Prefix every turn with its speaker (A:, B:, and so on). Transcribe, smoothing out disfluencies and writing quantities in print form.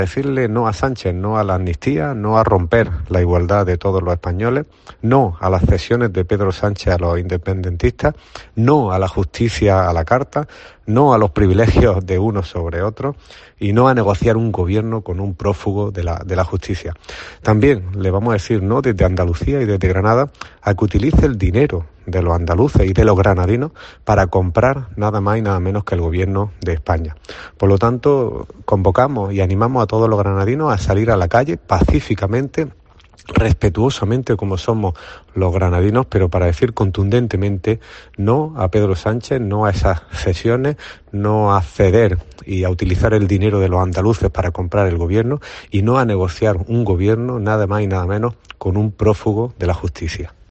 A: Decirle no a Sánchez, no a la amnistía, no a romper la igualdad de todos los españoles, no a las cesiones de Pedro Sánchez a los independentistas, no a la justicia a la carta, no a los privilegios de unos sobre otros y no a negociar un gobierno con un prófugo de la justicia. También le vamos a decir no desde Andalucía y desde Granada a que utilice el dinero de los andaluces y de los granadinos para comprar nada más y nada menos que el gobierno de España. Por lo tanto, convocamos y animamos a todos los granadinos a salir a la calle pacíficamente, respetuosamente como somos los granadinos, pero para decir contundentemente no a Pedro Sánchez, no a esas cesiones, no a ceder y a utilizar el dinero de los andaluces para comprar el gobierno y no a negociar un gobierno nada más y nada menos con un prófugo de la justicia.